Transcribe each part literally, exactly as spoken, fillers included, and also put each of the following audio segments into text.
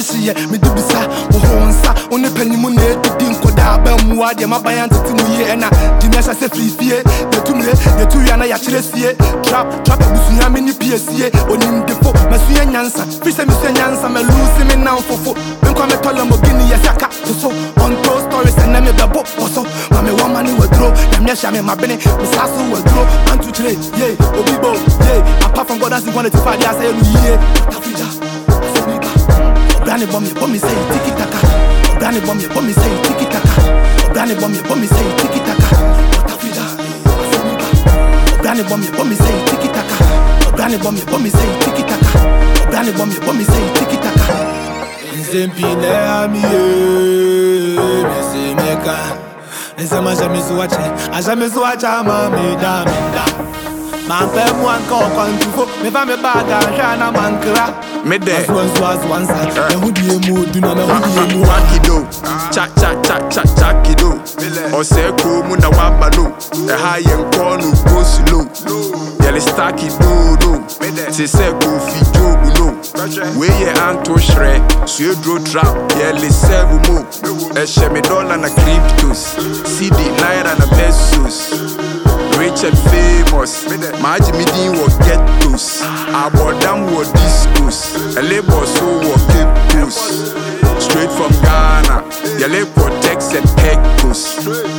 she me do bisa wo honsa one panimu na edidi nkoda ba mu ade ma bayan tete mu ye ena dinasa se free fie de tumre de tuya na ya chiresie trap trap busunya me ni piesie onim defo masuya nyansa fi se me nyansa me lose me now fofo nko me tolo mo gini ya saka so on those stories and me be bo so ma me one man we draw ya me sha me ma bene me saso we draw and to trade yeah obibo yeah apart from God as you want to find ya say yeah tafida asemiba obrani bomb me bomb me say tiki taka obrani bomb me bomb me say tiki taka obrani bomb me bomb me say tiki taka tafida asemiba obrani bomb me bomb me say tiki taka obrani bomb me bomb me say tiki taka obrani bomb me bomb me say tiki taka Nzempine amiye Mese meka Nsema jamais wache A jamais wache mami da mi da Mampe mwan kon kon tufo Me va me baga jana mankra Me de Aswan swaz wansa Me hudi emu duna me hudi emu Wakido Cha cha cha cha cha kido Ose kumu na wabalo E hayen konu go slow Yele staki do no Se se go fi jobu no We ye anto shre Suye dro trap Yele sevu mo E she me dollar na cryptos C D naira na pesos Rich and famous Maji midin wo ghettos Abodam wo discos Elebo so wo capos Straight from Ghana Yele protects and pecos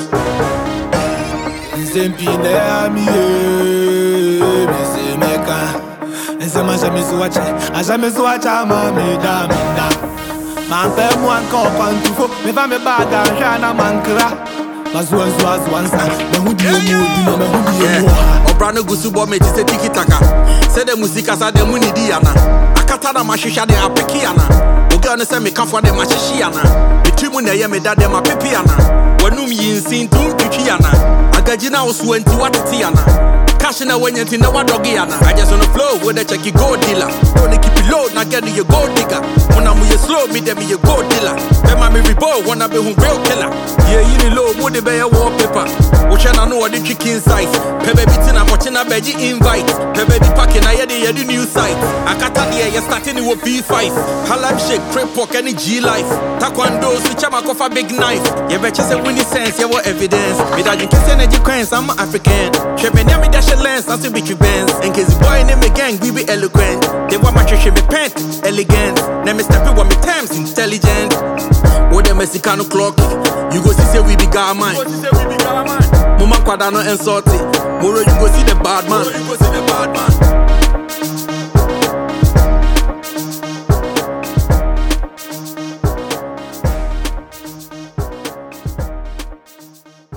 Nzempine amiye Mese meka Nsema jamais wache A jamais wache mami da mi da Mampe mwan kon kon tufo Me va me baga jana mankra Azwan swaz wansa Me hudi emu duna me hudi emu Obrano gusu bo me tise tiki taka Se de musika sa de muni di yana Akata na mashisha de apiki yana Oga ne se me kafwa de mashishi yana Bitimu ne ye me da de mapipi yana Wanum yinsin tum pipi yana Agajina osu enti watiti yana Cash na when you think na wadogi yana I just on the flow with a checky gold dealer Don't keep it low, na get you gold digger When I'm with you slow, me dem you gold dealer Then my me rebo, wanna be who real killer Yeah, you need low, moody be a wallpaper Which I know what the chicken size Pebe beating, I'm watching a veggie invite Pebe the packing, I hear the the new site I got an ear, you're starting with B five Halam shake, crepe pork, any G life Taekwondo, switch up off a big knife You bet you say winning sense, you want evidence Me that you kiss energy coins, I'm African She me near me dash lens, I see bitch bands. In case the boy name me gang, we be eloquent. They want my church me pant, elegant. Now me step it with me times, intelligent. Oh, the Mexicano clocky. You go see say we be garman. Mama quadano and salty. Moro you go see the bad man.